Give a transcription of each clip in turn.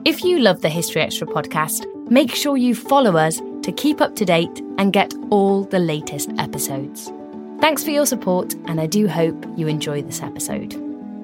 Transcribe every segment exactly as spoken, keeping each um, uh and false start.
If you love the History Extra podcast, make sure you follow us to keep up to date and get all the latest episodes. Thanks for your support, and I do hope you enjoy this episode.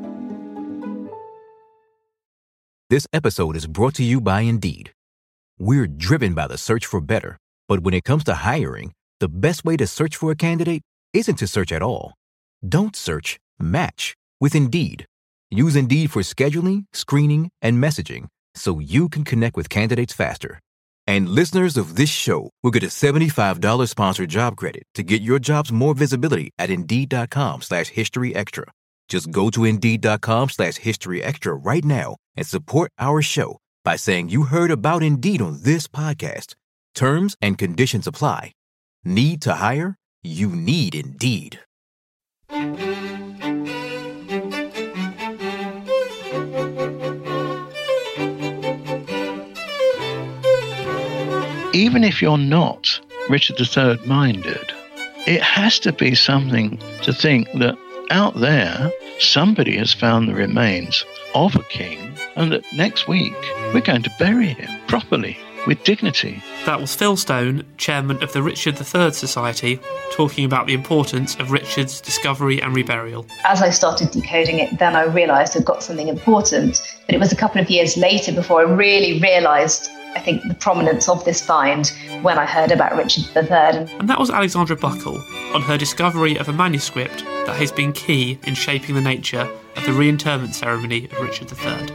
This episode is brought to you by Indeed. We're driven by the search for better, but when it comes to hiring, the best way to search for a candidate isn't to search at all. Don't search, match with Indeed. Use Indeed for scheduling, screening, and messaging so you can connect with candidates faster. And listeners of this show will get a seventy-five dollars sponsored job credit to get your jobs more visibility at Indeed.com slash History Extra. Just go to Indeed.com slash History Extra right now and support our show by saying you heard about Indeed on this podcast. Terms and conditions apply. Need to hire? You need Indeed. Even if you're not Richard the Third minded, it has to be something to think that out there, somebody has found the remains of a king, and that next week we're going to bury him properly, with dignity. That was Phil Stone, chairman of the Richard the Third Society, talking about the importance of Richard's discovery and reburial. As I started decoding it, then I realised I'd got something important. But it was a couple of years later before I really realised, I think, the prominence of this find when I heard about Richard the Third. And that was Alexandra Buckle on her discovery of a manuscript that has been key in shaping the nature of the reinterment ceremony of Richard the Third.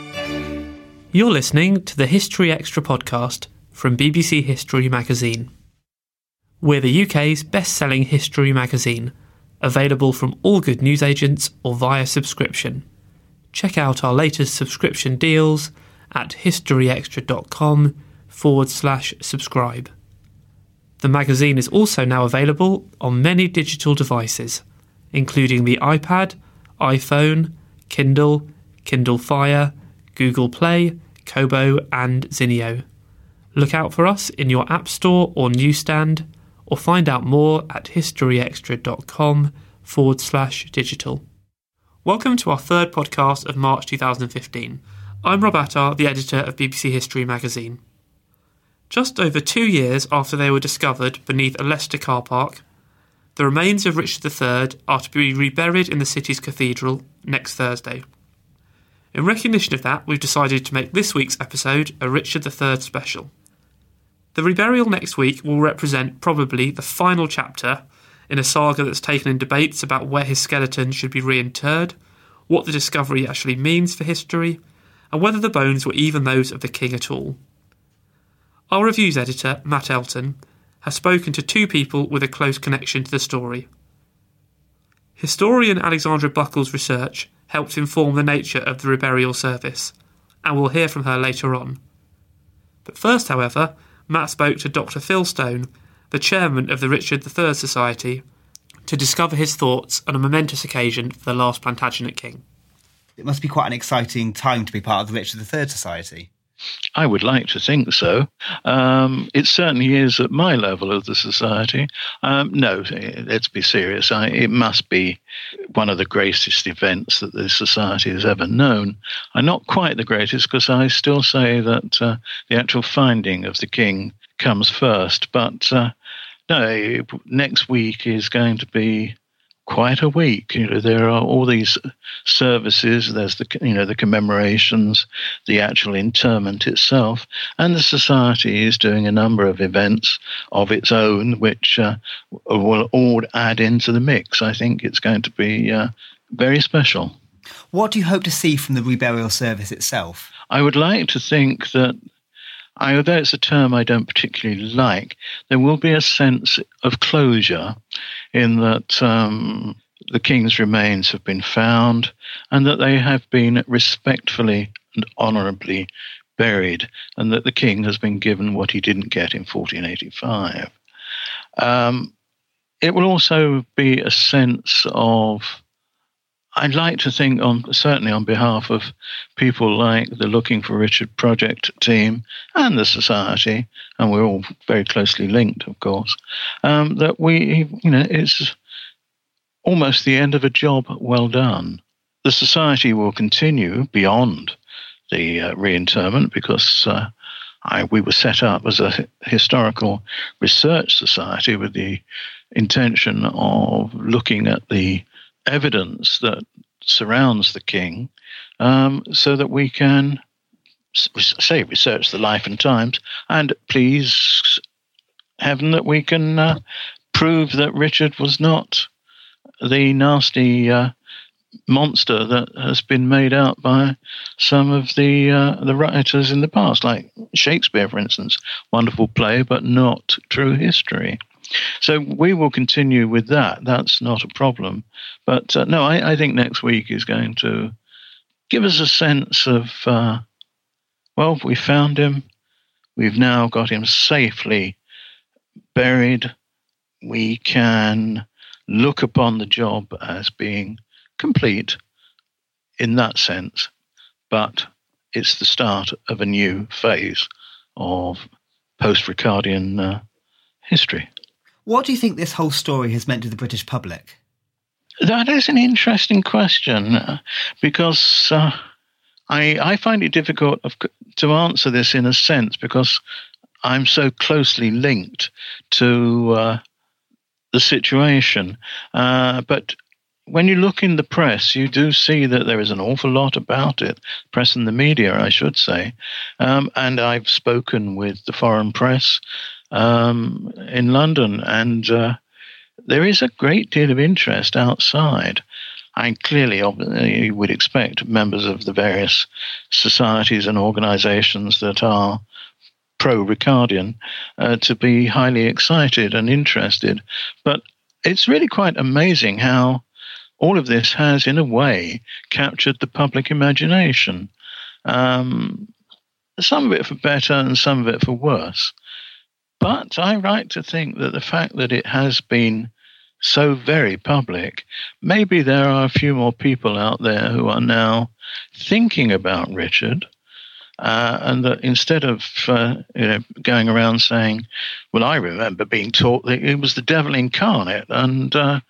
You're listening to the History Extra podcast from B B C History Magazine. We're the U K's best-selling history magazine, available from all good newsagents or via subscription. Check out our latest subscription deals at historyextra.com forward slash subscribe. The magazine is also now available on many digital devices, including the iPad, iPhone, Kindle, Kindle Fire, Google Play, Kobo and Zinio. Look out for us in your App Store or newsstand, or find out more at historyextra.com forward slash digital. Welcome to our third podcast of March two thousand fifteen. I'm Rob Attar, the editor of B B C History Magazine. Just over two years after they were discovered beneath a Leicester car park, the remains of Richard the Third are to be reburied in the city's cathedral next Thursday. In recognition of that, we've decided to make this week's episode a Richard the Third special. The reburial next week will represent probably the final chapter in a saga that's taken in debates about where his skeleton should be reinterred, what the discovery actually means for history, and whether the bones were even those of the king at all. Our reviews editor, Matt Elton, has spoken to two people with a close connection to the story. Historian Alexandra Buckle's research helped inform the nature of the reburial service, and we'll hear from her later on. But first, however, Matt spoke to Doctor Phil Stone, the chairman of the Richard the Third Society, to discover his thoughts on a momentous occasion for the last Plantagenet king. It must be quite an exciting time to be part of the Richard the Third Society. I would like to think so. Um, it certainly is at my level of the society. Um, no, let's be serious. I, it must be one of the greatest events that the society has ever known. I'm not quite the greatest because I still say that uh, the actual finding of the king comes first. But uh, no, next week is going to be quite a week. You know, there are all these services. There's the you know the commemorations, the actual interment itself, and the society is doing a number of events of its own, which uh, will all add into the mix. I think it's going to be uh, very special. What do you hope to see from the reburial service itself? I would like to think that, although it's a term I don't particularly like, there will be a sense of closure in that um, the king's remains have been found and that they have been respectfully and honourably buried, and that the king has been given what he didn't get in fourteen eighty-five. Um, it will also be a sense of, I'd like to think, on certainly on behalf of people like the Looking for Richard project team and the society, and we're all very closely linked, of course, um, that we, you know, it's almost the end of a job well done. The society will continue beyond the uh, reinterment because uh, I, we were set up as a historical research society with the intention of looking at the evidence that surrounds the king, um, so that we can say research the life and times, and please heaven that we can uh, prove that Richard was not the nasty uh, monster that has been made out by some of the uh, the writers in the past, like Shakespeare, for instance. Wonderful play, but not true history. So we will continue with that. That's not a problem. But uh, no, I, I think next week is going to give us a sense of, uh, well, we found him. We've now got him safely buried. We can look upon the job as being complete in that sense, but it's the start of a new phase of post-Ricardian uh, history. What do you think this whole story has meant to the British public? That is an interesting question, uh, because uh, I, I find it difficult of, to answer this in a sense, because I'm so closely linked to uh, the situation. Uh, but when you look in the press, you do see that there is an awful lot about it, press and the media, I should say. Um, and I've spoken with the foreign press um, in London, and uh, there is a great deal of interest outside. I clearly, you would expect members of the various societies and organizations that are pro-Ricardian uh, to be highly excited and interested. But it's really quite amazing how all of this has, in a way, captured the public imagination. Um, some of it for better and some of it for worse. But I like to think that the fact that it has been so very public, maybe there are a few more people out there who are now thinking about Richard, uh, and that instead of uh, you know, going around saying, well, I remember being taught that it was the devil incarnate, and uh,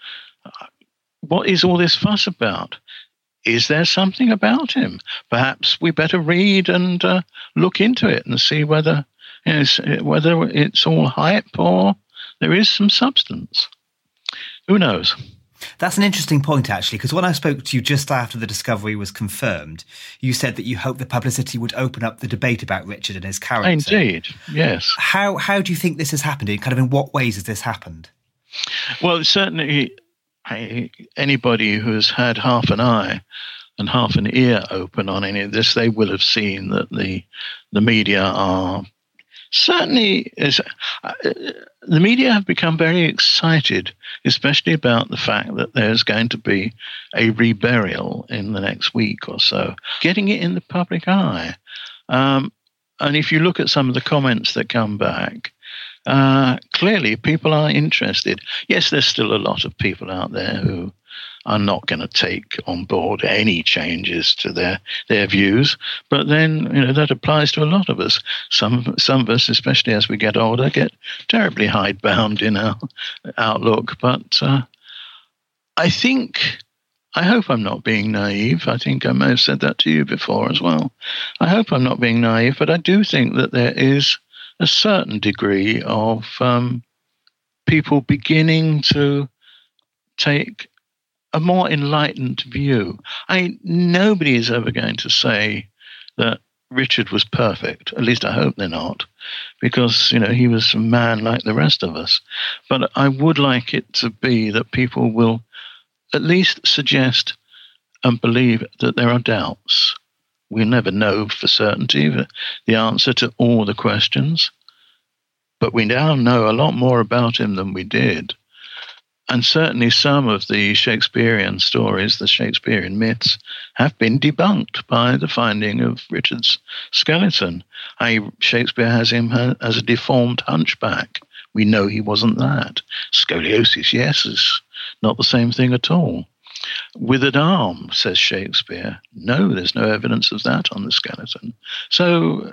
what is all this fuss about? Is there something about him? Perhaps we better read and uh, look into it and see whether, you know, whether it's all hype or there is some substance. Who knows? That's an interesting point, actually, because when I spoke to you just after the discovery was confirmed, you said that you hoped the publicity would open up the debate about Richard and his character. Indeed, yes. How how do you think this has happened? Kind of in what ways has this happened? Well, certainly I, anybody who has had half an eye and half an ear open on any of this, they will have seen that the the media are certainly is, uh, the media have become very excited, especially about the fact that there's going to be a reburial in the next week or so, getting it in the public eye. Um, and if you look at some of the comments that come back, uh, clearly people are interested. Yes, there's still a lot of people out there who are not going to take on board any changes to their their views. But then, you know, that applies to a lot of us. Some some of us, especially as we get older, get terribly hidebound in our outlook. But uh, I think, I hope I'm not being naive. I think I may have said that to you before as well. I hope I'm not being naive, but I do think that there is a certain degree of um, people beginning to take a more enlightened view. I nobody is ever going to say that Richard was perfect. At least I hope they're not, because, you know, he was a man like the rest of us. But I would like it to be that people will at least suggest and believe that there are doubts. We'll never know for certainty the answer to all the questions, but we now know a lot more about him than we did. And certainly some of the Shakespearean stories, the Shakespearean myths, have been debunked by the finding of Richard's skeleton. I, Shakespeare has him as a deformed hunchback. We know he wasn't that. Scoliosis, yes, is not the same thing at all. Withered arm, says Shakespeare. No, there's no evidence of that on the skeleton. So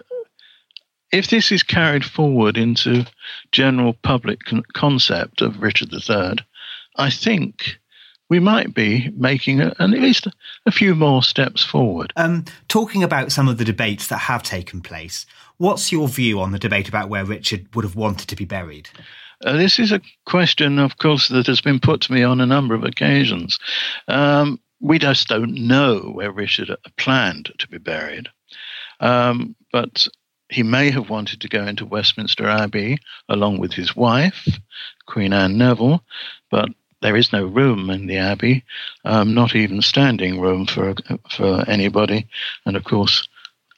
if this is carried forward into general public con- concept of Richard the Third, I think we might be making a, at least a few more steps forward. Um, talking about some of the debates that have taken place, what's your view on the debate about where Richard would have wanted to be buried? Uh, this is a question, of course, that has been put to me on a number of occasions. Um, we just don't know where Richard planned to be buried. Um, but he may have wanted to go into Westminster Abbey along with his wife, Queen Anne Neville, but there is no room in the Abbey, um, not even standing room for for anybody. And of course,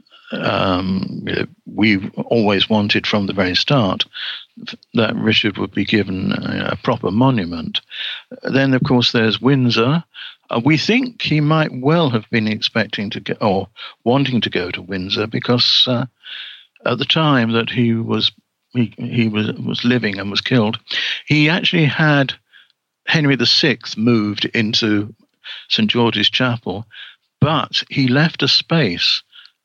um, we always wanted from the very start that Richard would be given a, a proper monument. Then, of course, there's Windsor. Uh, we think he might well have been expecting to go, or wanting to go to Windsor, because uh, at the time that he was he, he was was living and was killed, he actually had Henry the Sixth moved into Saint George's Chapel, but he left a space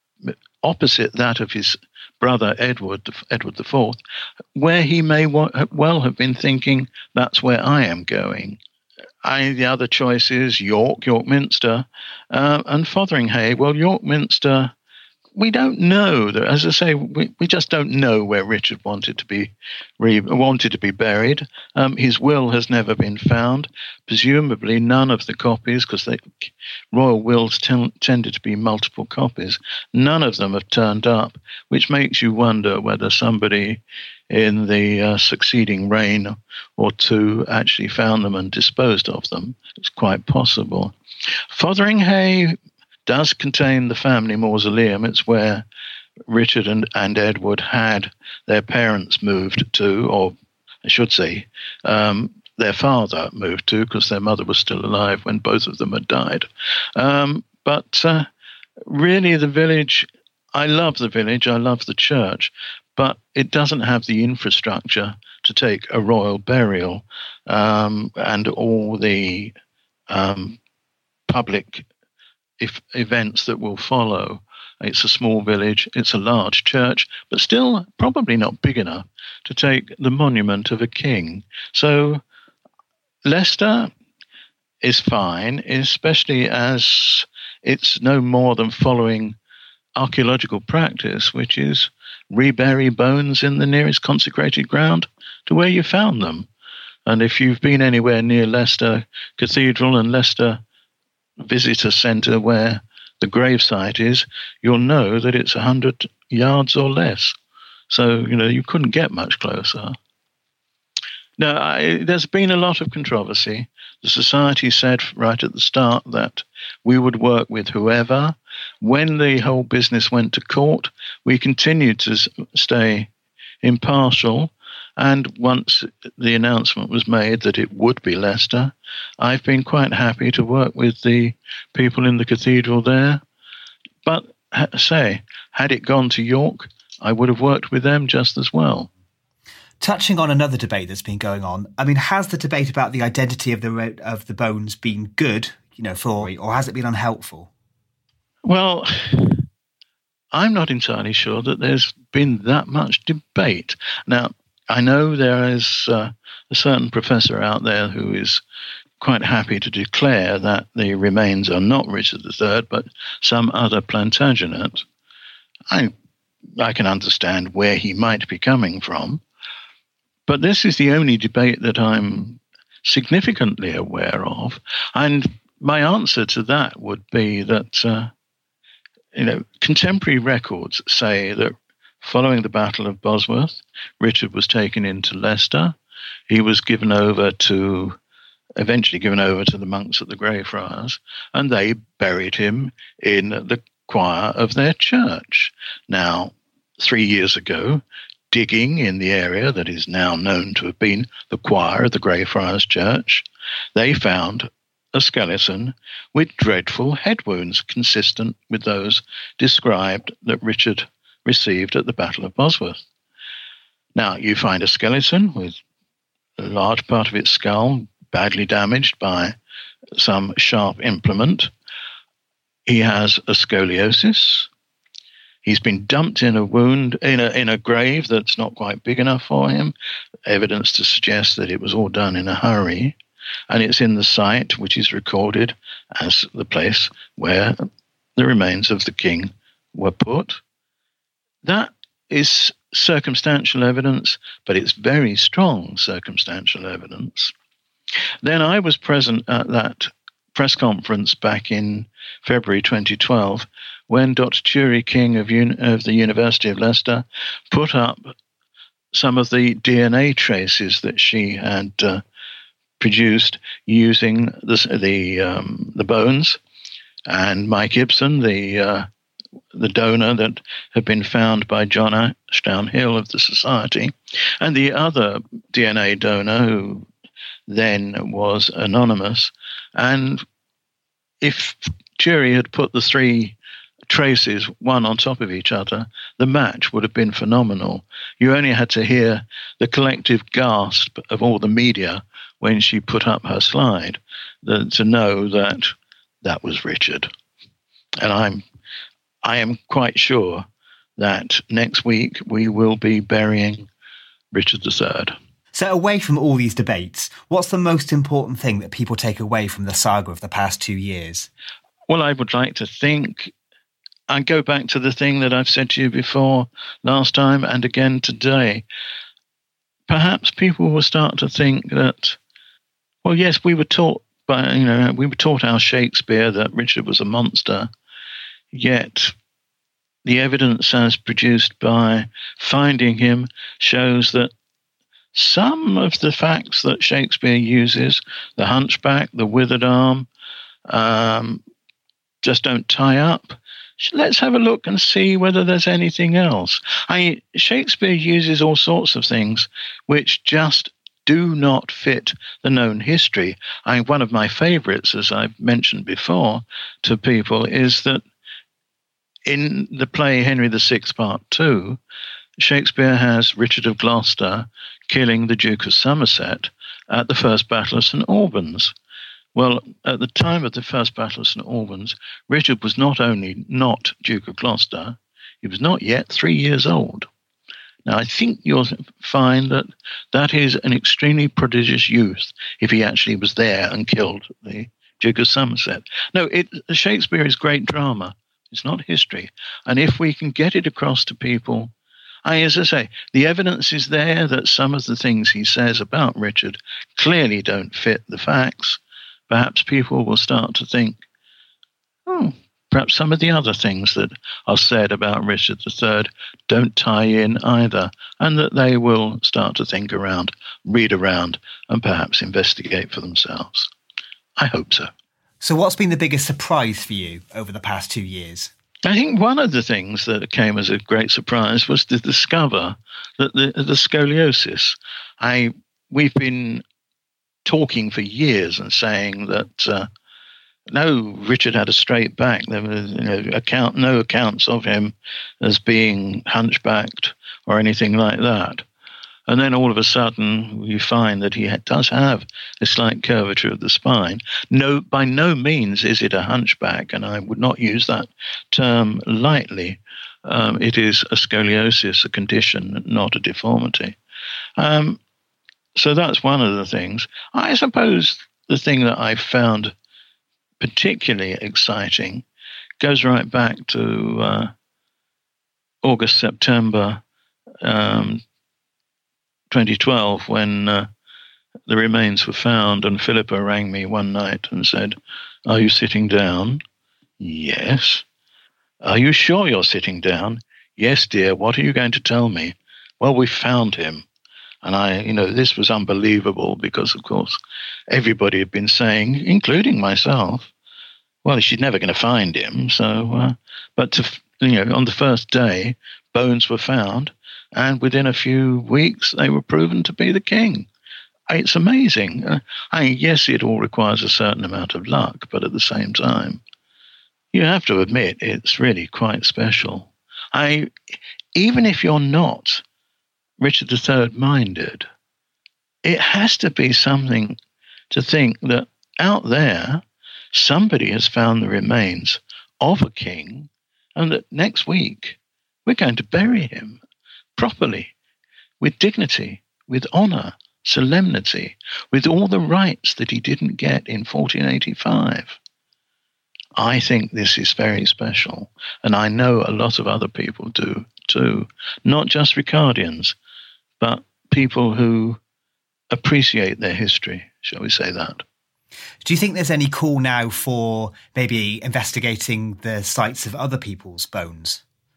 opposite that of his brother Edward, Edward the Fourth, where he may well have been thinking, that's where I am going. I, the other choice is York, York Minster, uh, and Fotheringhay. Well, York Minster, we don't know. As I say, we, we just don't know where Richard wanted to be re, wanted to be buried. Um, his will has never been found. Presumably, none of the copies, because the royal wills t- tended to be multiple copies, none of them have turned up, which makes you wonder whether somebody in the uh, succeeding reign or two actually found them and disposed of them. It's quite possible. Fotheringhay does contain the family mausoleum. It's where Richard and, and Edward had their parents moved to, or I should say, um, their father moved to, because their mother was still alive when both of them had died. Um, but uh, really the village, I love the village, I love the church, but it doesn't have the infrastructure to take a royal burial um, and all the um, public if events that will follow. It's a small village, it's a large church, but still probably not big enough to take the monument of a king. So Leicester is fine, especially as it's no more than following archaeological practice, which is rebury bones in the nearest consecrated ground to where you found them. And if you've been anywhere near Leicester Cathedral and Leicester Visitor Centre, where the gravesite is, you'll know that it's one hundred yards or less. So, you know, you couldn't get much closer. Now, I, there's been a lot of controversy. The Society said right at the start that we would work with whoever. When the whole business went to court, we continued to stay impartial. And once the announcement was made that it would be Leicester, I've been quite happy to work with the people in the cathedral there. But, say, had it gone to York, I would have worked with them just as well. Touching on another debate that's been going on, I mean, has the debate about the identity of the of the bones been good, you know, for, or has it been unhelpful? Well, I'm not entirely sure that there's been that much debate. Now, I know there is uh, a certain professor out there who is quite happy to declare that the remains are not Richard the Third, but some other Plantagenet. I, I can understand where he might be coming from, but this is the only debate that I'm significantly aware of. And my answer to that would be that, uh, you know, contemporary records say that following the Battle of Bosworth, Richard was taken into Leicester. He was given over to, eventually given over to the monks at the Greyfriars, and they buried him in the choir of their church. Now, three years ago, digging in the area that is now known to have been the choir of the Greyfriars Church, they found a skeleton with dreadful head wounds consistent with those described that Richard received at the Battle of Bosworth. Now, you find a skeleton with a large part of its skull badly damaged by some sharp implement. He has a scoliosis. He's been dumped in a wound, in a, in a grave that's not quite big enough for him, evidence to suggest that it was all done in a hurry. and it's in the site which is recorded as the place where the remains of the king were put. That is circumstantial evidence, but it's very strong circumstantial evidence. Then I was present at that press conference back in February twenty twelve when Doctor Tuuri King of, Un- of the University of Leicester put up some of the D N A traces that she had uh, produced using the the, um, the bones, and Mike Ibsen, the uh, the donor that had been found by John Ashdown Hill of the Society, and the other D N A donor who then was anonymous. And if Tuuri had put the three traces one on top of each other, the match would have been phenomenal. You only had to hear the collective gasp of all the media when she put up her slide the, to know that that was Richard. And I'm I am quite sure that next week we will be burying Richard the Third. So away from all these debates, what's the most important thing that people take away from the saga of the past two years? Well, I would like to think, I go back to the thing that I've said to you before last time and again today. Perhaps people will start to think that, well, yes, we were taught by, you know, we were taught our Shakespeare that Richard was a monster, yet the evidence as produced by finding him shows that some of the facts that Shakespeare uses, the hunchback, the withered arm, um, just don't tie up. Let's have a look and see whether there's anything else. I, Shakespeare uses all sorts of things which just do not fit the known history. I, one of my favorites, as I've mentioned before to people, is that in the play Henry the Sixth, Part Two, Shakespeare has Richard of Gloucester killing the Duke of Somerset at the First Battle of Saint Albans. Well, at the time of the First Battle of Saint Albans, Richard was not only not Duke of Gloucester, he was not yet three years old. Now, I think you'll find that that is an extremely prodigious youth if he actually was there and killed the Duke of Somerset. No, it, Shakespeare is great drama. It's not history. And if we can get it across to people, I, as I say, the evidence is there that some of the things he says about Richard clearly don't fit the facts. Perhaps people will start to think, oh, perhaps some of the other things that are said about Richard the Third don't tie in either, and that they will start to think around, read around, and perhaps investigate for themselves. I hope so. So what's been the biggest surprise for you over the past two years? I think one of the things that came as a great surprise was to discover that the, the scoliosis. I we've been talking for years and saying that uh, no, Richard had a straight back. There was you know, account, no accounts of him as being hunchbacked or anything like that. And then all of a sudden, you find that he ha- does have a slight curvature of the spine. No, by no means is it a hunchback, and I would not use that term lightly. Um, it is a scoliosis, a condition, not a deformity. Um, so that's one of the things. I suppose the thing that I found particularly exciting goes right back to uh, August, September um twenty twelve, when uh, the remains were found, and Philippa rang me one night and said, "Are you sitting down?" "Yes." "Are you sure you're sitting down?" "Yes, dear. What are you going to tell me?" "Well, we found him." And I, you know, this was unbelievable because, of course, everybody had been saying, including myself, well, she's never going to find him. So, uh, but to, you know, on the first day, bones were found. And within a few weeks, they were proven to be the king. It's amazing. Uh, I mean, yes, it all requires a certain amount of luck, but at the same time, you have to admit it's really quite special. I, even if you're not Richard the Third minded, it has to be something to think that out there, somebody has found the remains of a king, and that next week we're going to bury him properly, with dignity, with honor, solemnity, with all the rights that he didn't get in fourteen eighty-five. I think this is very special, and I know a lot of other people do too, not just Ricardians, but people who appreciate their history, shall we say that. Do you think there's any call now for maybe investigating the sites of other people's bones?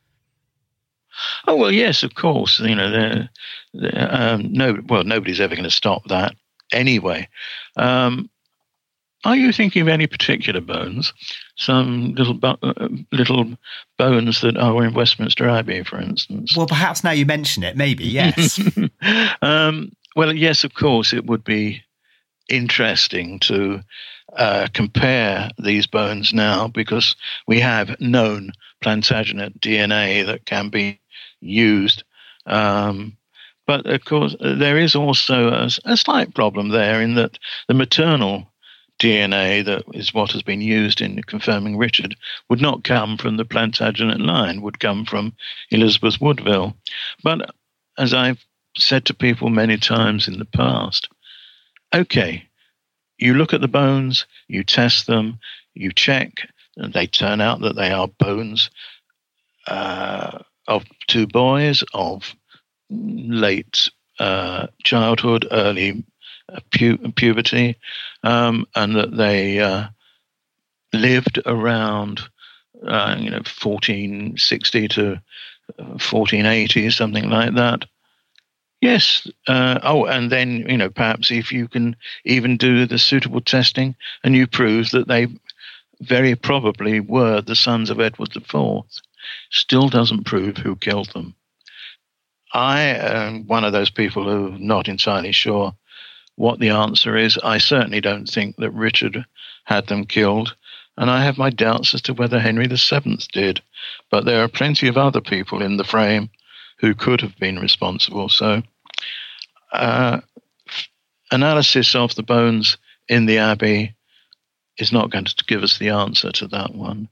Oh, well, yes, of course. You know, they're, they're, um, no, well, nobody's ever going to stop that anyway. Um, are you thinking of any particular bones? Some little bo- uh, little bones that are in Westminster Abbey, for instance? Well, perhaps now you mention it, maybe, yes. um, well, yes, of course, it would be interesting to uh, compare these bones now, because we have known Plantagenet D N A that can be used. Um, but, of course, there is also a, a slight problem there in that the maternal D N A, that is what has been used in confirming Richard, would not come from the Plantagenet line, would come from Elizabeth Woodville. But as I've said to people many times in the past, okay, you look at the bones, you test them, you check, and they turn out that they are bones uh, of two boys of late uh, childhood, early pu- puberty, um, and that they uh, lived around, uh, you know, fourteen sixty to fourteen eighty, something like that. Yes. Uh, oh, and then, you know, perhaps if you can even do the suitable testing and you prove that they very probably were the sons of Edward the Fourth, still doesn't prove who killed them. I am one of those people who are not entirely sure what the answer is. I certainly don't think that Richard had them killed, and I have my doubts as to whether Henry the Seventh did. But there are plenty of other people in the frame who could have been responsible. So uh, analysis of the bones in the Abbey is not going to give us the answer to that one.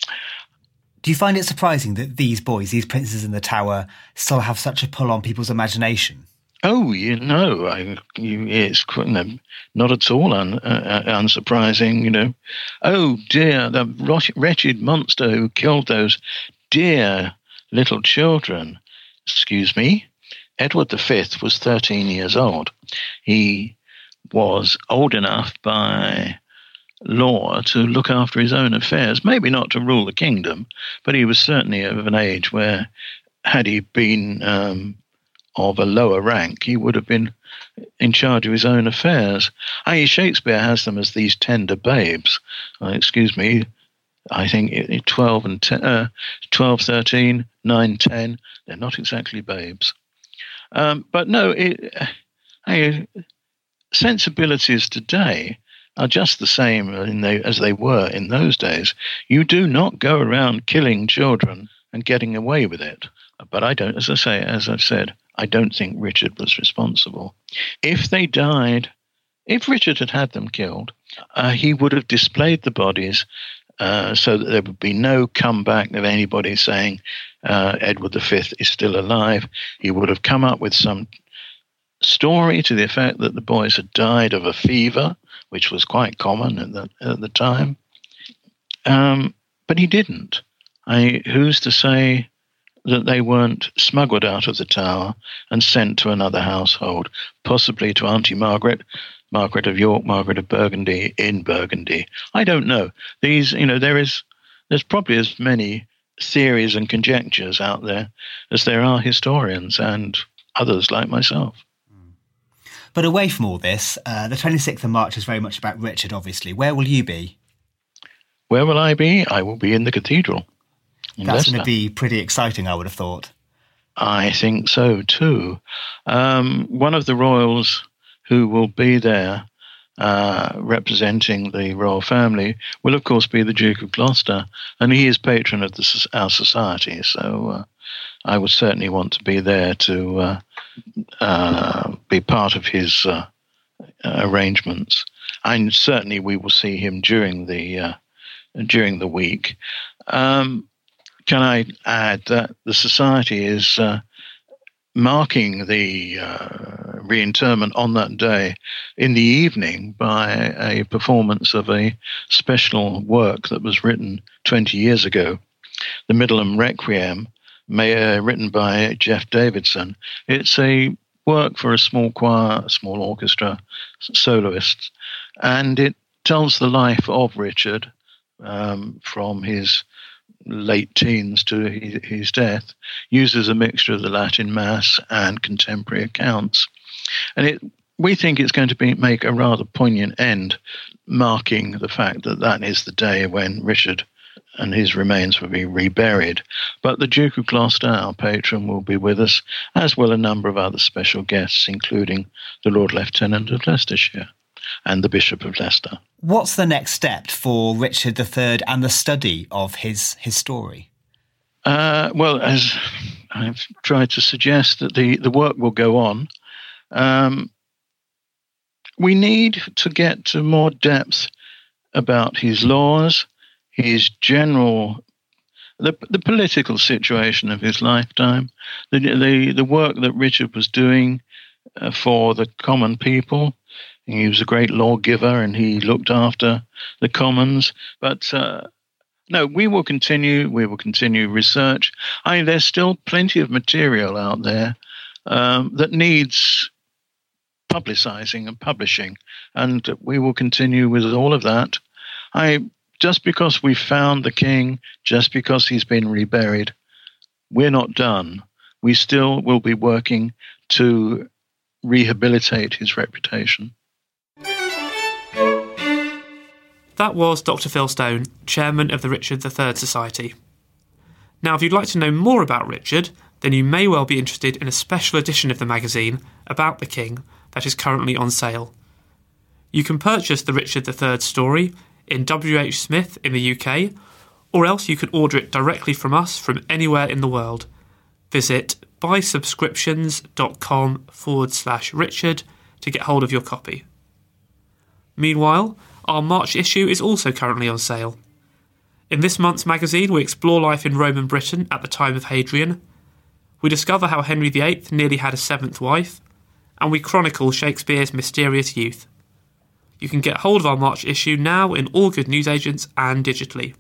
Do you find it surprising that these boys, these princes in the Tower, still have such a pull on people's imagination? Oh, you know, I, you, it's you know, not at all un, uh, unsurprising, you know. Oh, dear, the wretched monster who killed those dear little children. Excuse me, Edward the Fifth was thirteen years old. He was old enough by law to look after his own affairs, maybe not to rule the kingdom, but he was certainly of an age where, had he been um, of a lower rank, he would have been in charge of his own affairs. I mean, Shakespeare has them as these tender babes. Uh, excuse me, I think twelve and ten, uh, twelve, thirteen, nine, ten, they're not exactly babes. Um, but no, it, I, sensibilities today are just the same in they, as they were in those days. You do not go around killing children and getting away with it. But I don't, as I say, as I've said, I don't think Richard was responsible. If they died, if Richard had had them killed, uh, he would have displayed the bodies uh, so that there would be no comeback of anybody saying uh, Edward the Fifth is still alive. He would have come up with some story to the effect that the boys had died of a fever, which was quite common at the, at the time. Um, but he didn't. I, who's to say that they weren't smuggled out of the Tower and sent to another household, possibly to Auntie Margaret, Margaret of York, Margaret of Burgundy, in Burgundy? I don't know. These, you know, there is, there's probably as many theories and conjectures out there as there are historians and others like myself. But away from all this, uh, the twenty-sixth of March is very much about Richard, obviously. Where will you be? Where will I be? I will be in the cathedral. That's going to be pretty exciting, I would have thought. I think so, too. Um, one of the royals who will be there uh, representing the royal family will, of course, be the Duke of Gloucester, and he is patron of the, our society, so uh, I would certainly want to be there to uh, uh, be part of his uh, arrangements. And certainly we will see him during the, uh, during the week. Um, Can I add that the Society is uh, marking the uh, reinterment on that day in the evening by a performance of a special work that was written twenty years ago, the Middleham Requiem, may, uh, written by Jeff Davidson. It's a work for a small choir, a small orchestra, soloists, and it tells the life of Richard um, from his late teens to his, his death, uses a mixture of the Latin Mass and contemporary accounts. And it, we think it's going to be make a rather poignant end, marking the fact that that is the day when Richard and his remains will be reburied. But the Duke of Gloucester, our patron, will be with us, as will a number of other special guests, including the Lord Lieutenant of Leicestershire and the Bishop of Leicester. What's the next step for Richard the Third and the study of his, his story? Uh, well, as I've tried to suggest, that the, the work will go on. Um, we need to get to more depth about his laws, his general, the the political situation of his lifetime, the the, the work that Richard was doing uh, for the common people. He was a great lawgiver and he looked after the commons. But uh, no, we will continue. We will continue research. I mean, there's still plenty of material out there um, that needs publicizing and publishing, and we will continue with all of that. I. Just because we found the king, just because he's been reburied, we're not done. We still will be working to rehabilitate his reputation. That was Doctor Phil Stone, chairman of the Richard the Third Society. Now, if you'd like to know more about Richard, then you may well be interested in a special edition of the magazine about the king that is currently on sale. You can purchase the Richard the Third story in W H Smith in the U K, or else you can order it directly from us from anywhere in the world. Visit buysubscriptions.com forward slash Richard to get hold of your copy. Meanwhile, our March issue is also currently on sale. In this month's magazine, we explore life in Roman Britain at the time of Hadrian. We discover how Henry the Eighth nearly had a seventh wife, and we chronicle Shakespeare's mysterious youth. You can get hold of our March issue now in all good newsagents and digitally.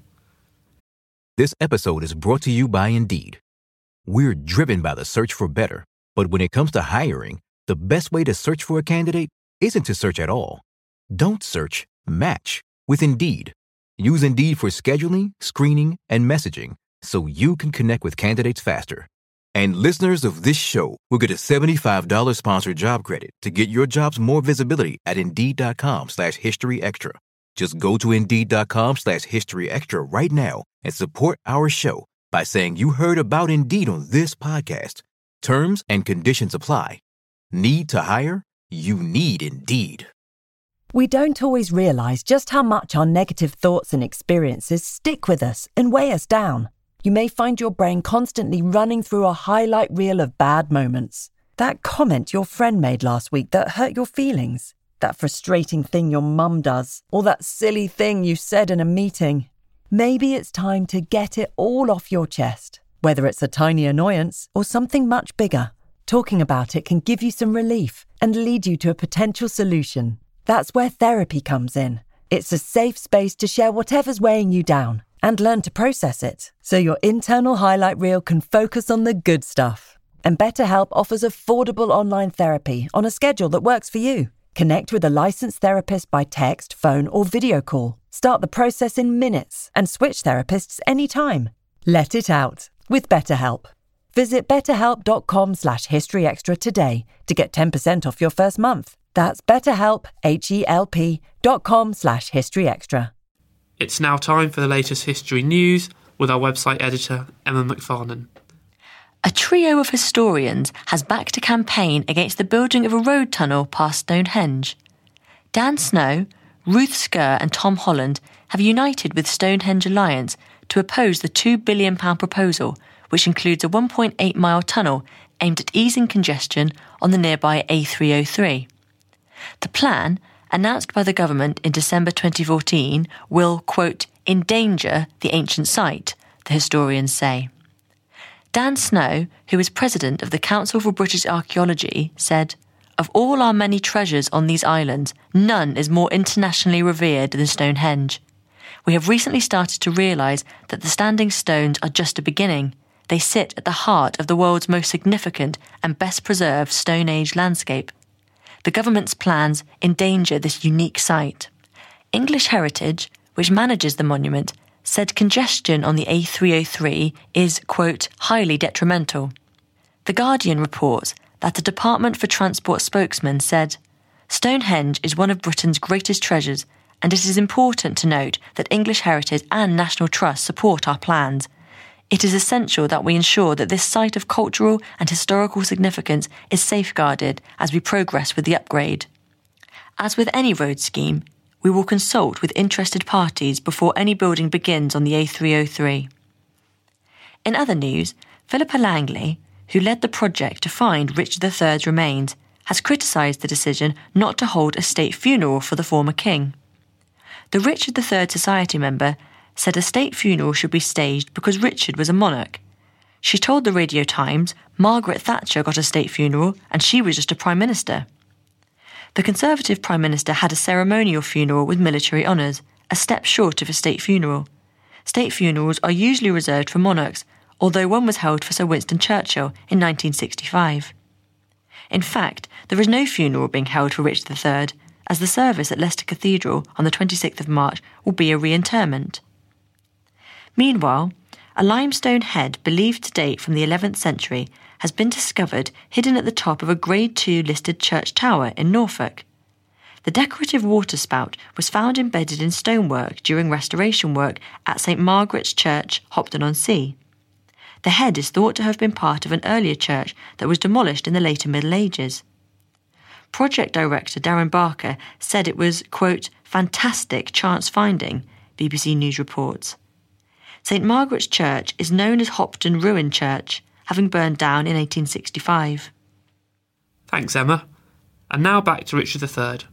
This episode is brought to you by Indeed. We're driven by the search for better, but when it comes to hiring, the best way to search for a candidate isn't to search at all. Don't search, match with Indeed. Use Indeed for scheduling, screening, and messaging so you can connect with candidates faster. And listeners of this show will get a seventy-five dollars sponsored job credit to get your jobs more visibility at Indeed.com slash History Extra. Just go to Indeed.com slash History Extra right now and support our show by saying you heard about Indeed on this podcast. Terms and conditions apply. Need to hire? You need Indeed. We don't always realise just how much our negative thoughts and experiences stick with us and weigh us down. You may find your brain constantly running through a highlight reel of bad moments. That comment your friend made last week that hurt your feelings. That frustrating thing your mum does. Or that silly thing you said in a meeting. Maybe it's time to get it all off your chest. Whether it's a tiny annoyance or something much bigger, talking about it can give you some relief and lead you to a potential solution. That's where therapy comes in. It's a safe space to share whatever's weighing you down and learn to process it, so your internal highlight reel can focus on the good stuff. And BetterHelp offers affordable online therapy on a schedule that works for you. Connect with a licensed therapist by text, phone, or video call. Start the process in minutes and switch therapists anytime. Let it out with BetterHelp. Visit betterhelp.com slash historyextra today to get ten percent off your first month. That's betterhelp, H-E-L-P dot com slash historyextra. It's now time for the latest history news with our website editor, Emma McFarlane. A trio of historians has backed a campaign against the building of a road tunnel past Stonehenge. Dan Snow, Ruth Skerr and Tom Holland have united with Stonehenge Alliance to oppose the two billion pounds proposal, which includes a one point eight mile tunnel aimed at easing congestion on the nearby A three oh three. The plan, announced by the government in December twenty fourteen, will, quote, endanger the ancient site, the historians say. Dan Snow, who is president of the Council for British Archaeology, said, Of all our many treasures on these islands, none is more internationally revered than Stonehenge. We have recently started to realise that the standing stones are just a beginning. They sit at the heart of the world's most significant and best preserved Stone Age landscape. The government's plans endanger this unique site. English Heritage, which manages the monument, said congestion on the A three oh three is, quote, highly detrimental. The Guardian reports that a Department for Transport spokesman said, Stonehenge is one of Britain's greatest treasures, and it is important to note that English Heritage and National Trust support our plans. It is essential that we ensure that this site of cultural and historical significance is safeguarded as we progress with the upgrade. As with any road scheme, we will consult with interested parties before any building begins on the A three oh three. In other news, Philippa Langley, who led the project to find Richard the third's remains, has criticised the decision not to hold a state funeral for the former king. The Richard the third Society member said a state funeral should be staged because Richard was a monarch. She told the Radio Times Margaret Thatcher got a state funeral and she was just a Prime Minister. The Conservative Prime Minister had a ceremonial funeral with military honours, a step short of a state funeral. State funerals are usually reserved for monarchs, although one was held for Sir Winston Churchill in nineteen sixty-five. In fact, there is no funeral being held for Richard the third, as the service at Leicester Cathedral on the twenty-sixth of March will be a reinterment. Meanwhile, a limestone head believed to date from the eleventh century has been discovered hidden at the top of a Grade two listed church tower in Norfolk. The decorative waterspout was found embedded in stonework during restoration work at St Margaret's Church, Hopton-on-Sea. The head is thought to have been part of an earlier church that was demolished in the later Middle Ages. Project director Darren Barker said it was, quote, fantastic chance finding, B B C News reports. St Margaret's Church is known as Hopton Ruin Church, having burned down in eighteen sixty-five. Thanks, Emma. And now back to Richard the third.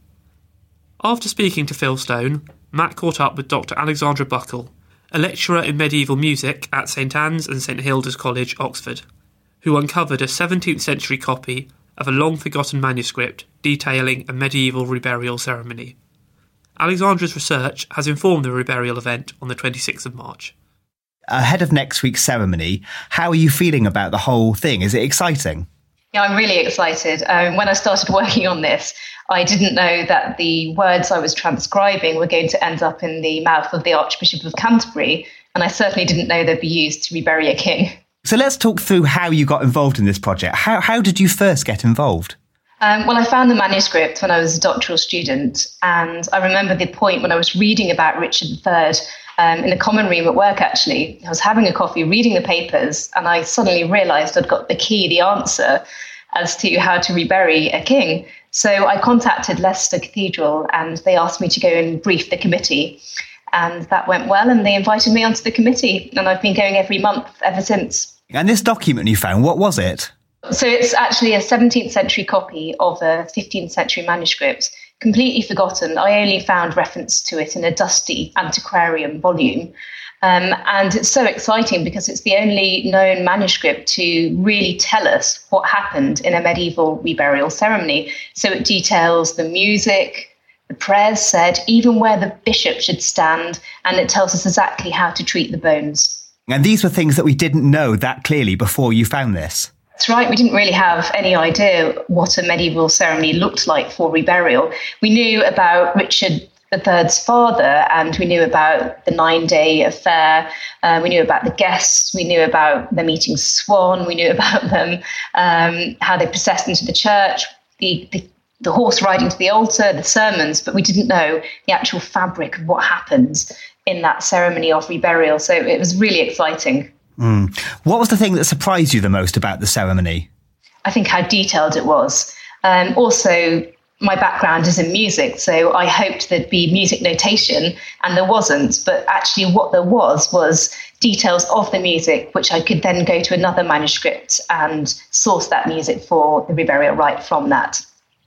After speaking to Phil Stone, Matt caught up with Doctor Alexandra Buckle, a lecturer in medieval music at St Anne's and St Hilda's College, Oxford, who uncovered a seventeenth century copy of a long-forgotten manuscript detailing a medieval reburial ceremony. Alexandra's research has informed the reburial event on the twenty-sixth of March. Ahead of next week's ceremony, how are you feeling about the whole thing? Is it exciting? Yeah, I'm really excited. Um, when I started working on this, I didn't know that the words I was transcribing were going to end up in the mouth of the Archbishop of Canterbury, and I certainly didn't know they'd be used to rebury a king. So let's talk through how you got involved in this project. How how did you first get involved? Um, well, I found the manuscript when I was a doctoral student, and I remember the point when I was reading about Richard the third um, in a common room at work, actually. I was having a coffee, reading the papers, and I suddenly realised I'd got the key, the answer, as to how to rebury a king. So I contacted Leicester Cathedral, and they asked me to go and brief the committee. And that went well, and they invited me onto the committee, and I've been going every month ever since. And this document you found, what was it? So it's actually a seventeenth century copy of a fifteenth century manuscript, completely forgotten. I only found reference to it in a dusty antiquarian volume. Um, and it's so exciting because it's the only known manuscript to really tell us what happened in a medieval reburial ceremony. So it details the music, the prayers said, even where the bishop should stand, and it tells us exactly how to treat the bones. And these were things that we didn't know that clearly before you found this. That's right. We didn't really have any idea what a medieval ceremony looked like for reburial. We knew about Richard the third's father, and we knew about the nine-day affair. Uh, we knew about the guests. We knew about them eating swan. We knew about them, um, how they processed into the church, the, the the horse riding to the altar, the sermons, but we didn't know the actual fabric of what happens in that ceremony of reburial. So it was really exciting. Mm. What was the thing that surprised you the most about the ceremony? I think how detailed it was. Um, also, my background is in music, so I hoped there'd be music notation, and there wasn't. But actually what there was was details of the music, which I could then go to another manuscript and source that music for the reburial rite from that.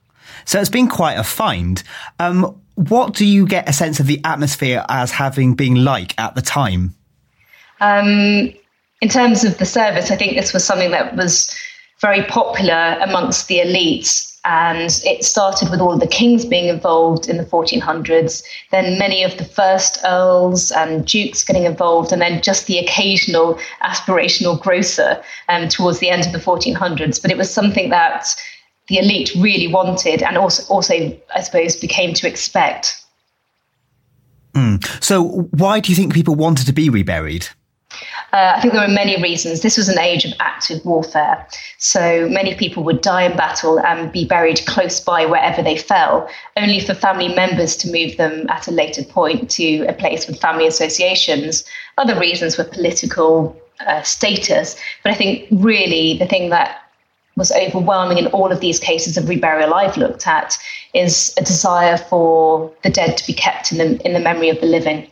So it's been quite a find. Um, what do you get a sense of the atmosphere as having been like at the time? Um, in terms of the service, I think this was something that was very popular amongst the elites. And it started with all of the kings being involved in the fourteen hundreds, then many of the first earls and dukes getting involved, and then just the occasional aspirational grocer um, towards the end of the fourteen hundreds. But it was something that the elite really wanted, and also, also I suppose, became to expect. Mm. So why do you think people wanted to be reburied? Uh, I think there were many reasons. This was an age of active warfare. So many people would die in battle and be buried close by wherever they fell, only for family members to move them at a later point to a place with family associations. Other reasons were political uh, status. But I think really the thing that was overwhelming in all of these cases of reburial I've looked at is a desire for the dead to be kept in the, in the memory of the living.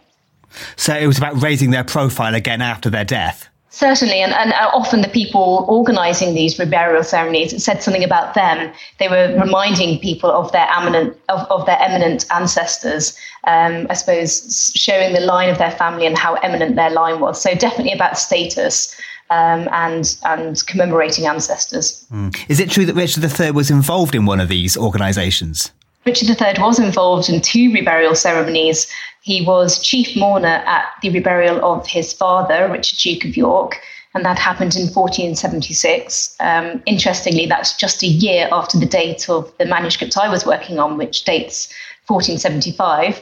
So it was about raising their profile again after their death? Certainly, and, and often the people organising these reburial ceremonies, it said something about them. They were reminding people of their eminent, of, of their eminent ancestors, um, I suppose, showing the line of their family and how eminent their line was. So definitely about status um, and, and commemorating ancestors. Mm. Is it true that Richard the Third was involved in one of these organisations? Richard the Third was involved in two reburial ceremonies. He was chief mourner at the reburial of his father, Richard, Duke of York, and that happened in fourteen seventy-six. Um, interestingly, that's just a year after the date of the manuscript I was working on, which dates fourteen seventy-five.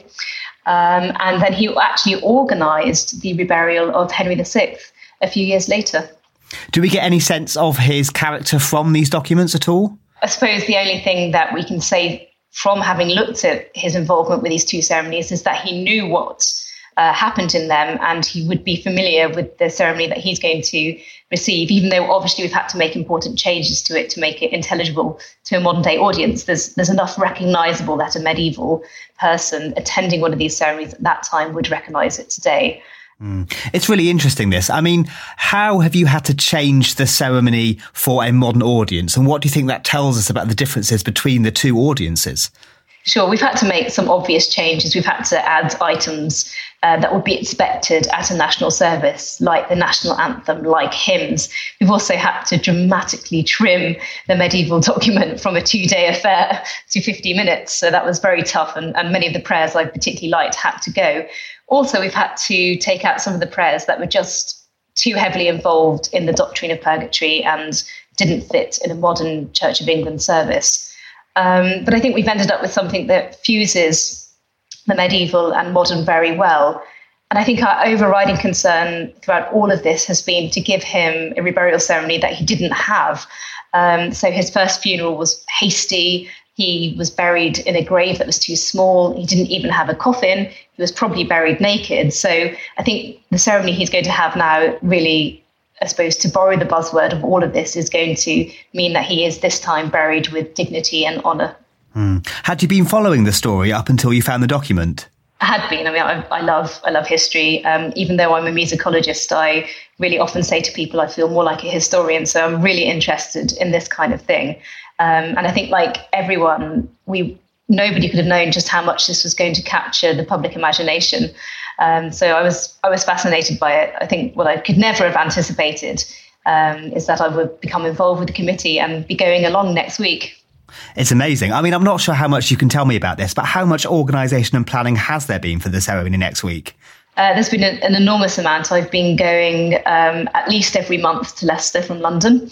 Um, and then he actually organised the reburial of Henry the Sixth a few years later. Do we get any sense of his character from these documents at all? I suppose the only thing that we can say from having looked at his involvement with these two ceremonies is that he knew what uh, happened in them, and he would be familiar with the ceremony that he's going to receive, even though obviously we've had to make important changes to it to make it intelligible to a modern day audience. There's, there's enough recognisable that a medieval person attending one of these ceremonies at that time would recognise it today. Mm. It's really interesting, this. I mean, how have you had to change the ceremony for a modern audience? And what do you think that tells us about the differences between the two audiences? Sure, we've had to make some obvious changes. We've had to add items uh, that would be expected at a national service, like the national anthem, like hymns. We've also had to dramatically trim the medieval document from a two-day affair to fifty minutes. So that was very tough, and, and many of the prayers I particularly liked had to go. Also, we've had to take out some of the prayers that were just too heavily involved in the doctrine of purgatory and didn't fit in a modern Church of England service. Um, but I think we've ended up with something that fuses the medieval and modern very well. And I think our overriding concern throughout all of this has been to give him a reburial ceremony that he didn't have. Um, so his first funeral was hasty. He was buried in a grave that was too small. He didn't even have a coffin. He was probably buried naked. So I think the ceremony he's going to have now really, I suppose, to borrow the buzzword of all of this, is going to mean that he is this time buried with dignity and honour. Hmm. Had you been following the story up until you found the document? I had been. I mean, I, I love I love history. Um, even though I'm a musicologist, I really often say to people I feel more like a historian. So I'm really interested in this kind of thing. Um, and I think, like everyone, we nobody could have known just how much this was going to capture the public imagination. Um, so I was I was fascinated by it. I think what I could never have anticipated um, is that I would become involved with the committee and be going along next week. It's amazing. I mean, I'm not sure how much you can tell me about this, but how much organisation and planning has there been for the ceremony next week? Uh, there's been a, an enormous amount. I've been going um, at least every month to Leicester from London.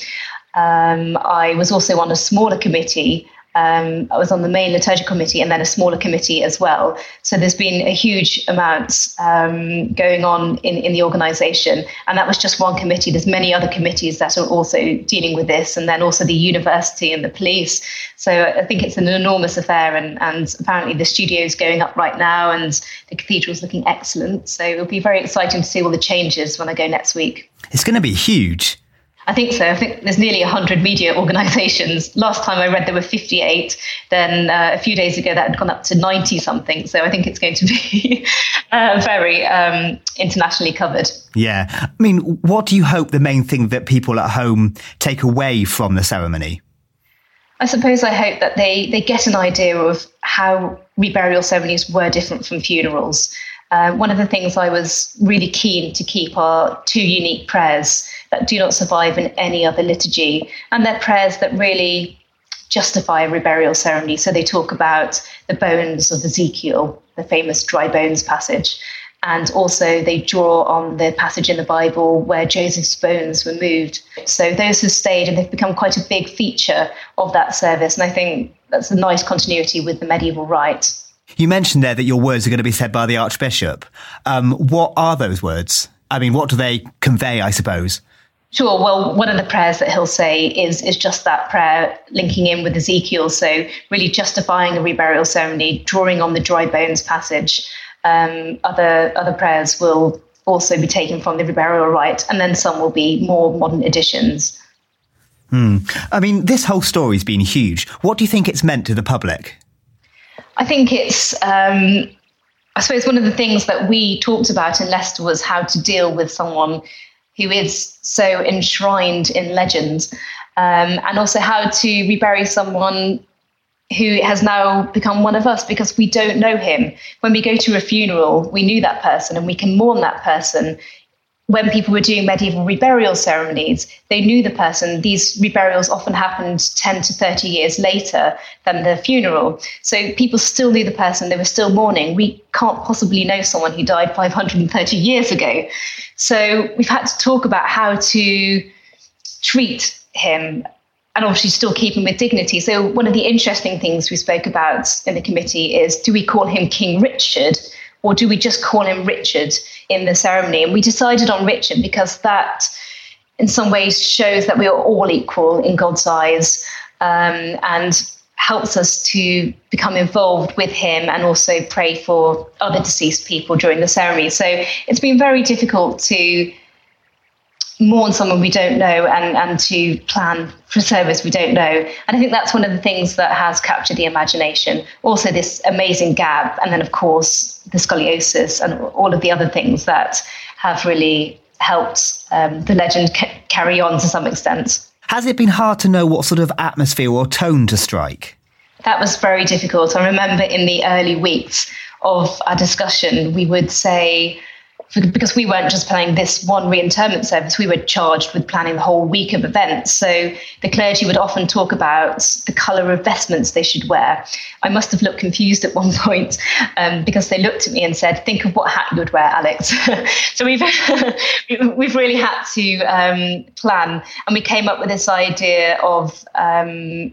Um, I was also on a smaller committee. Um, I was on the main liturgical committee and then a smaller committee as well. So there's been a huge amount um, going on in, in the organisation. And that was just one committee. There's many other committees that are also dealing with this, and then also the university and the police. So I think it's an enormous affair, and, and apparently the studio is going up right now and the cathedral is looking excellent. So it'll be very exciting to see all the changes when I go next week. It's going to be huge. I think so. I think there's nearly one hundred media organisations. Last time I read there were fifty-eight. Then uh, a few days ago that had gone up to ninety something. So I think it's going to be uh, very um, internationally covered. Yeah. I mean, what do you hope the main thing that people at home take away from the ceremony? I suppose I hope that they, they get an idea of how reburial ceremonies were different from funerals. Uh, one of the things I was really keen to keep are two unique prayers that do not survive in any other liturgy. And they're prayers that really justify a reburial ceremony. So they talk about the bones of Ezekiel, the famous dry bones passage. And also they draw on the passage in the Bible where Joseph's bones were moved. So those have stayed, and they've become quite a big feature of that service. And I think that's a nice continuity with the medieval rite. You mentioned there that your words are going to be said by the Archbishop. Um, what are those words? I mean, what do they convey, I suppose? Sure. Well, one of the prayers that he'll say is is just that prayer linking in with Ezekiel. So really justifying a reburial ceremony, drawing on the dry bones passage. Um, other other prayers will also be taken from the reburial rite, and then some will be more modern additions. Hmm. I mean, this whole story's been huge. What do you think it's meant to the public? I think it's, um, I suppose one of the things that we talked about in Leicester was how to deal with someone who is so enshrined in legend, um, and also how to rebury someone who has now become one of us because we don't know him. When we go to a funeral, we knew that person and we can mourn that person. When people were doing medieval reburial ceremonies, they knew the person. These reburials often happened ten to thirty years later than the funeral. So people still knew the person, they were still mourning. We can't possibly know someone who died five hundred thirty years ago. So we've had to talk about how to treat him and obviously still keep him with dignity. So one of the interesting things we spoke about in the committee is, do we call him King Richard, or do we just call him Richard in the ceremony? And we decided on Richard because that in some ways shows that we are all equal in God's eyes, um, and helps us to become involved with him and also pray for other deceased people during the ceremony. So it's been very difficult to mourn someone we don't know and, and to plan for service we don't know. And I think that's one of the things that has captured the imagination. Also this amazing gab, and then of course the scoliosis and all of the other things that have really helped um, the legend ca- carry on to some extent. Has it been hard to know what sort of atmosphere or tone to strike? That was very difficult. I remember in the early weeks of our discussion, we would say, because we weren't just planning this one reinterment service, we were charged with planning the whole week of events. So the clergy would often talk about the colour of vestments they should wear. I must have looked confused at one point um, because they looked at me and said, think of what hat you would wear, Alex. So we've we've really had to um, plan, and we came up with this idea of um,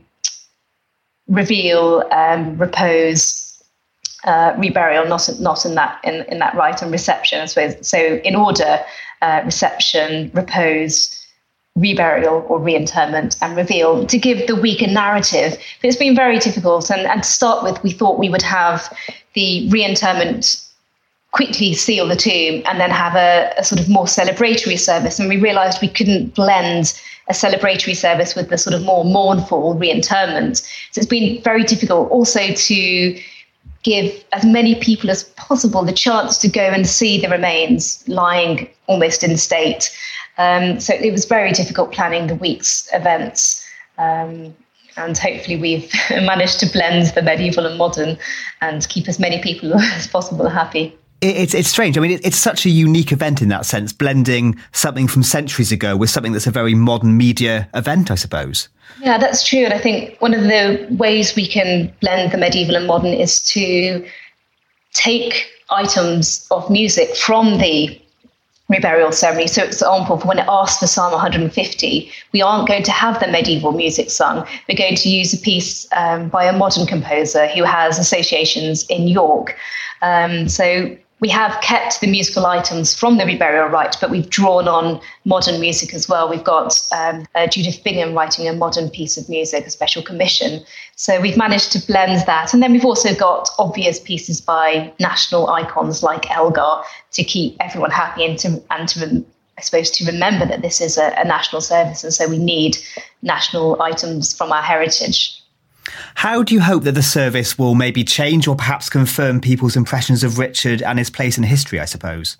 reveal, um, repose, Uh, reburial, not not in that in, in that rite, and reception, I suppose. So in order, uh, reception, repose, reburial or reinterment, and reveal, to give the week a narrative. But it's been very difficult. And, and to start with, we thought we would have the reinterment quickly seal the tomb and then have a, a sort of more celebratory service. And we realised we couldn't blend a celebratory service with the sort of more mournful reinterment. So it's been very difficult also to give as many people as possible the chance to go and see the remains lying almost in state. Um, so it was very difficult planning the week's events. Um, and hopefully we've managed to blend the medieval and modern and keep as many people as possible happy. It's it's strange. I mean, it's such a unique event in that sense, blending something from centuries ago with something that's a very modern media event, I suppose. Yeah, that's true. And I think one of the ways we can blend the medieval and modern is to take items of music from the reburial ceremony. So, for example, when it asks for Psalm one hundred fifty, we aren't going to have the medieval music sung. We're going to use a piece um, by a modern composer who has associations in York. Um, so we have kept the musical items from the reburial rite, but we've drawn on modern music as well. We've got um, uh, Judith Bingham writing a modern piece of music, a special commission. So we've managed to blend that. And then we've also got obvious pieces by national icons like Elgar to keep everyone happy and to, and to I suppose, to remember that this is a, a national service. And so we need national items from our heritage. How do you hope that the service will maybe change or perhaps confirm people's impressions of Richard and his place in history, I suppose?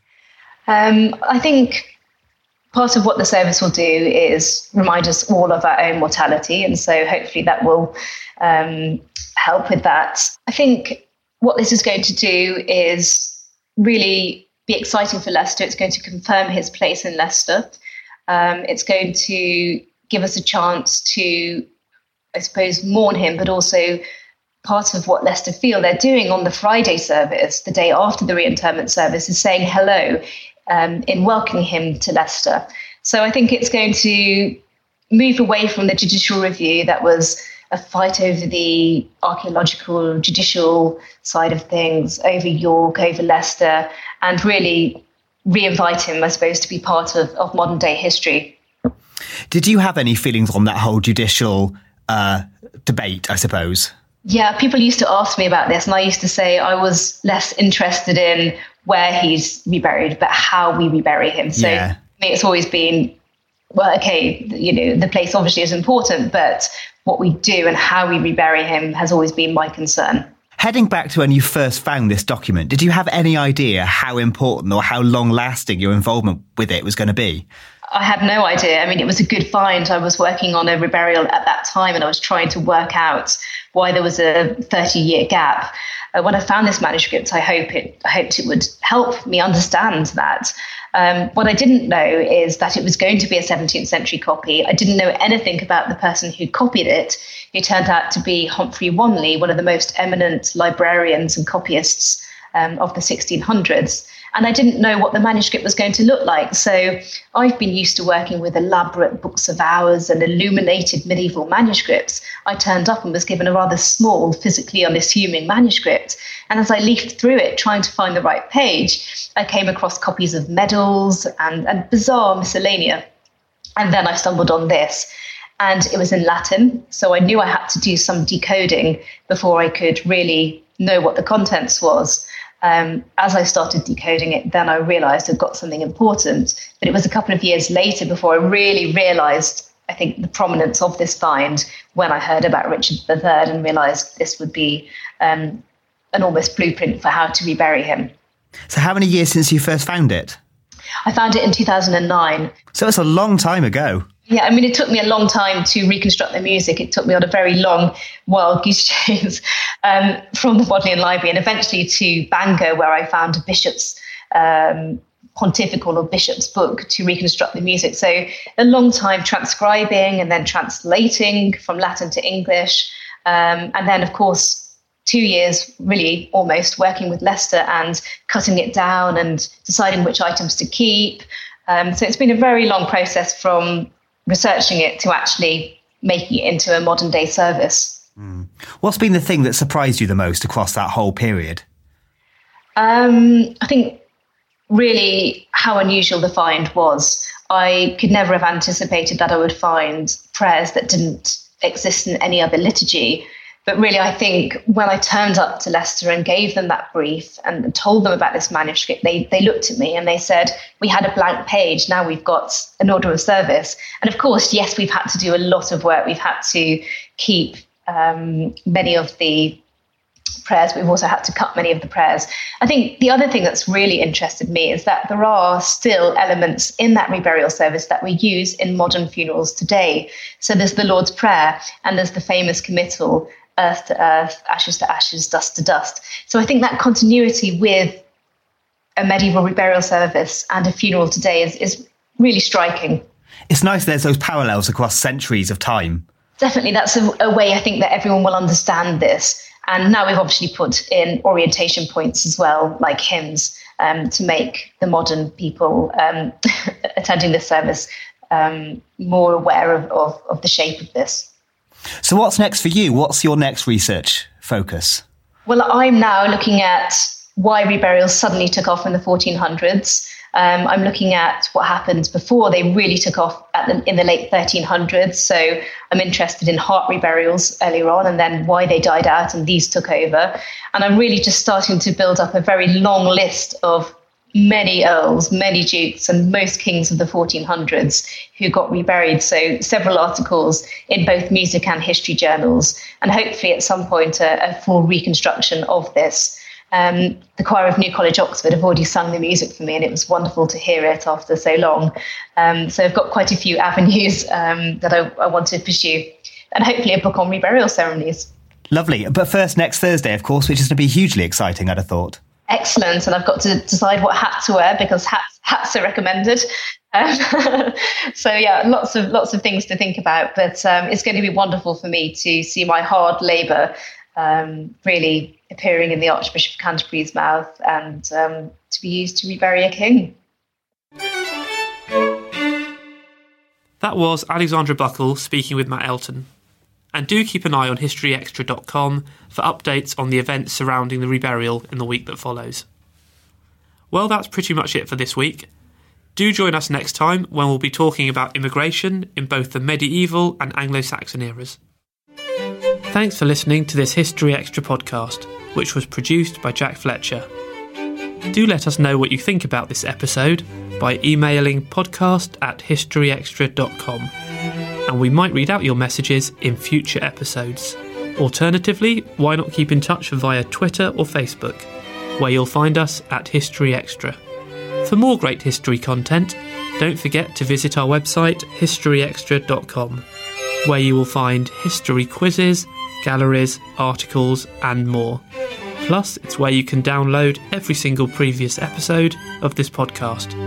Um, I think part of what the service will do is remind us all of our own mortality. And so hopefully that will um, help with that. I think what this is going to do is really be exciting for Leicester. It's going to confirm his place in Leicester. Um, it's going to give us a chance to I suppose, mourn him, but also part of what Leicester feel they're doing on the Friday service, the day after the reinterment service, is saying hello um, in welcoming him to Leicester. So I think it's going to move away from the judicial review that was a fight over the archaeological, judicial side of things, over York, over Leicester, and really re-invite him, I suppose, to be part of, of modern day history. Did you have any feelings on that whole judicial uh, debate, I suppose? Yeah, people used to ask me about this, and I used to say I was less interested in where he's reburied, but how we rebury him. So yeah. for me, it's always been, well, okay, you know, the place obviously is important, but what we do and how we rebury him has always been my concern. Heading back to when you first found this document, did you have any idea how important or how long-lasting your involvement with it was going to be? I had no idea. I mean, it was a good find. I was working on a reburial at that time, and I was trying to work out why there was a thirty-year gap. Uh, when I found this manuscript, I hope it, I hoped it would help me understand that. Um, what I didn't know is that it was going to be a seventeenth century copy. I didn't know anything about the person who copied it, who turned out to be Humphrey Wanley, one of the most eminent librarians and copyists um, of the sixteen hundreds. And I didn't know what the manuscript was going to look like. So I've been used to working with elaborate books of hours and illuminated medieval manuscripts. I turned up and was given a rather small, physically unassuming manuscript. And as I leafed through it, trying to find the right page, I came across copies of medals and, and bizarre miscellanea. And then I stumbled on this. And it was in Latin. So I knew I had to do some decoding before I could really know what the contents was. Um, as I started decoding it, then I realized I'd got something important. But it was a couple of years later before I really realized, I think, the prominence of this find when I heard about Richard the Third and realized this would be um, an almost blueprint for how to rebury him. So how many years since you first found it? I found it in two thousand nine. So it's a long time ago. Yeah, I mean, it took me a long time to reconstruct the music. It took me on a very long, wild goose chase um, from the Bodleian Library and eventually to Bangor, where I found a bishop's um, pontifical or bishop's book to reconstruct the music. So a long time transcribing and then translating from Latin to English. Um, and then, of course, two years, really almost, working with Leicester and cutting it down and deciding which items to keep. Um, so it's been a very long process from researching it to actually making it into a modern day service. Mm. What's been the thing that surprised you the most across that whole period? Um, I think really how unusual the find was. I could never have anticipated that I would find prayers that didn't exist in any other liturgy. But really, I think when I turned up to Leicester and gave them that brief and told them about this manuscript, they they looked at me and they said, we had a blank page, now we've got an order of service. And of course, yes, we've had to do a lot of work. We've had to keep um, many of the prayers. We've also had to cut many of the prayers. I think the other thing that's really interested me is that there are still elements in that reburial service that we use in modern funerals today. So there's the Lord's Prayer and there's the famous committal, earth to earth, ashes to ashes, dust to dust. So I think that continuity with a medieval reburial service and a funeral today is, is really striking. It's nice there's those parallels across centuries of time. Definitely, that's a, a way I think that everyone will understand this. And now we've obviously put in orientation points as well, like hymns, um, to make the modern people um, attending this service um, more aware of, of, of the shape of this. So what's next for you? What's your next research focus? Well, I'm now looking at why reburials suddenly took off in the fourteen hundreds. Um, I'm looking at what happened before they really took off at the, in the late thirteen hundreds. So I'm interested in heart reburials earlier on and then why they died out and these took over. And I'm really just starting to build up a very long list of many earls, many dukes, and most kings of the fourteen hundreds who got reburied. So several articles in both music and history journals, and hopefully at some point a, a full reconstruction of this. Um, the choir of New College, Oxford, have already sung the music for me, and it was wonderful to hear it after so long. Um, so I've got quite a few avenues um, that I, I want to pursue, and hopefully a book on reburial ceremonies. Lovely. But first, next Thursday, of course, which is going to be hugely exciting, I'd have thought. Excellent. And I've got to decide what hat to wear because hats, hats are recommended. Um, so yeah, lots of lots of things to think about, but um, it's going to be wonderful for me to see my hard labour um, really appearing in the Archbishop of Canterbury's mouth and um, to be used to rebury a king. That was Alexandra Buckle speaking with Matt Elton. And do keep an eye on history extra dot com for updates on the events surrounding the reburial in the week that follows. Well, that's pretty much it for this week. Do join us next time when we'll be talking about immigration in both the medieval and Anglo-Saxon eras. Thanks for listening to this History Extra podcast, which was produced by Jack Fletcher. Do let us know what you think about this episode by emailing podcast at history extra dot com, and we might read out your messages in future episodes. Alternatively, why not keep in touch via Twitter or Facebook, where you'll find us at History Extra. For more great history content, don't forget to visit our website history extra dot com, where you will find history quizzes, galleries, articles and more. Plus, it's where you can download every single previous episode of this podcast.